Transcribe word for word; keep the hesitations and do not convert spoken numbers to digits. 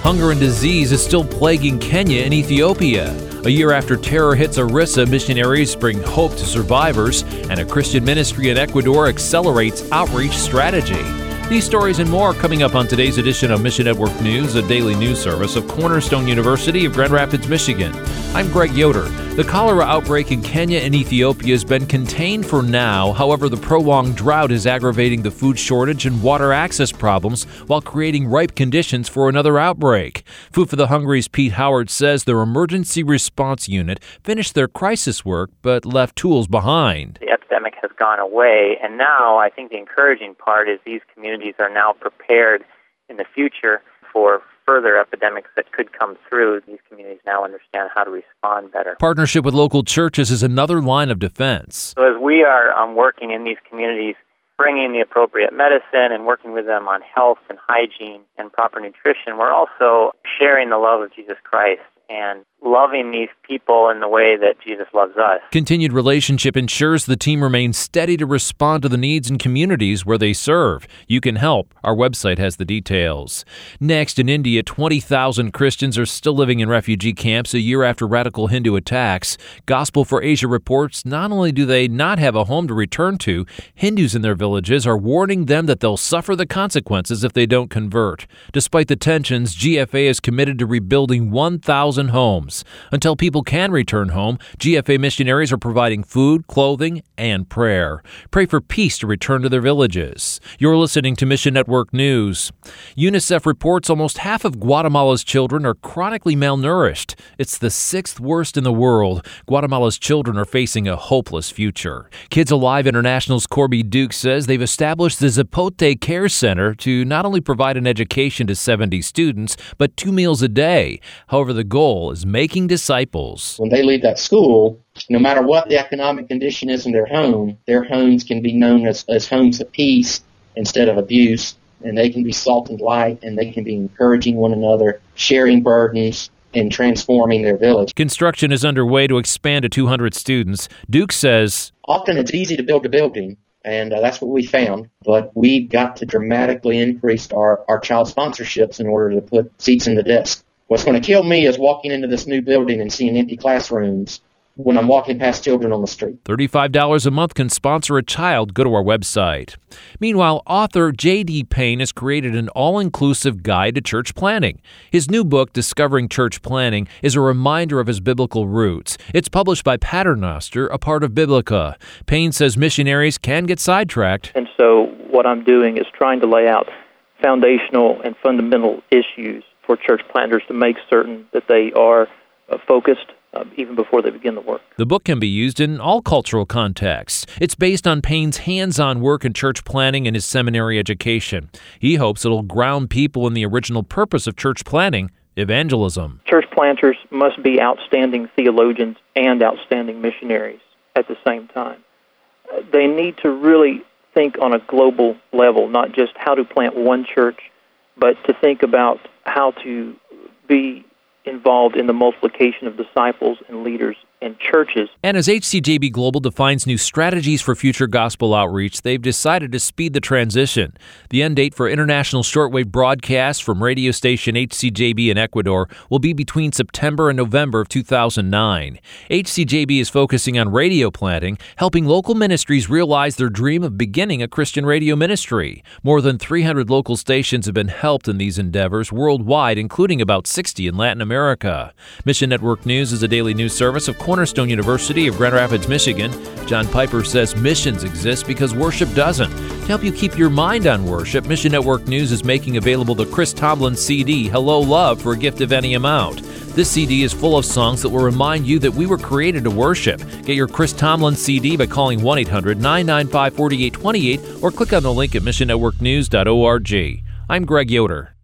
Hunger and disease is still plaguing Kenya and Ethiopia. A year after terror hits Arissa, missionaries bring hope to survivors, and a Christian ministry in Ecuador accelerates outreach strategy. These stories and more coming up on today's edition of Mission Network News, a daily news service of Cornerstone University of Grand Rapids, Michigan. I'm Greg Yoder. The cholera outbreak in Kenya and Ethiopia has been contained for now. However, the prolonged drought is aggravating the food shortage and water access problems while creating ripe conditions for another outbreak. Food for the Hungry's Pete Howard says their emergency response unit finished their crisis work but left tools behind. The epidemic has gone away, and now I think the encouraging part is these communities are now prepared in the future for further epidemics that could come through. These communities now understand how to respond better. Partnership with local churches is another line of defense. So as we are um, working in these communities, bringing the appropriate medicine and working with them on health and hygiene and proper nutrition, we're also sharing the love of Jesus Christ and loving these people in the way that Jesus loves us. Continued relationship ensures the team remains steady to respond to the needs in communities where they serve. You can help. Our website has the details. Next, in India, twenty thousand Christians are still living in refugee camps a year after radical Hindu attacks. Gospel for Asia reports not only do they not have a home to return to, Hindus in their villages are warning them that they'll suffer the consequences if they don't convert. Despite the tensions, G F A is committed to rebuilding one thousand homes. Until people can return home, G F A missionaries are providing food, clothing, and prayer. Pray for peace to return to their villages. You're listening to Mission Network News. UNICEF reports almost half of Guatemala's children are chronically malnourished. It's the sixth worst in the world. Guatemala's children are facing a hopeless future. Kids Alive International's Corby Duke says they've established the Zapote Care Center to not only provide an education to seventy students, but two meals a day. However, the goal is making disciples. When they leave that school, no matter what the economic condition is in their home, their homes can be known as, as homes of peace instead of abuse, and they can be salt and light, and they can be encouraging one another, sharing burdens, and transforming their village. Construction is underway to expand to two hundred students. Duke says, often it's easy to build a building, and uh, that's what we found, but we've got to dramatically increase our, our child sponsorships in order to put seats in the desk. What's going to kill me is walking into this new building and seeing empty classrooms when I'm walking past children on the street. thirty-five dollars a month can sponsor a child. Go to our website. Meanwhile, author J D Payne has created an all-inclusive guide to church planning. His new book, Discovering Church Planning, is a reminder of his biblical roots. It's published by Paternoster, a part of Biblica. Payne says missionaries can get sidetracked. And so what I'm doing is trying to lay out foundational and fundamental issues for church planters to make certain that they are uh, focused uh, even before they begin the work. The book can be used in all cultural contexts. It's based on Payne's hands-on work in church planning and his seminary education. He hopes it'll ground people in the original purpose of church planning, evangelism. Church planters must be outstanding theologians and outstanding missionaries at the same time. Uh, they need to really think on a global level, not just how to plant one church, but to think about how to be involved in the multiplication of disciples and leaders and churches. And as H C J B Global defines new strategies for future gospel outreach, they've decided to speed the transition. The end date for international shortwave broadcasts from radio station H C J B in Ecuador will be between September and November of two thousand nine. H C J B is focusing on radio planting, helping local ministries realize their dream of beginning a Christian radio ministry. More than three hundred local stations have been helped in these endeavors worldwide, including about sixty in Latin America. Mission Network News is a daily news service of Cornerstone University of Grand Rapids, Michigan. John Piper says missions exist because worship doesn't. To help you keep your mind on worship, Mission Network News is making available the Chris Tomlin C D, Hello Love, for a gift of any amount. This C D is full of songs that will remind you that we were created to worship. Get your Chris Tomlin C D by calling one eight hundred nine nine five four eight two eight or click on the link at mission network news dot org. I'm Greg Yoder.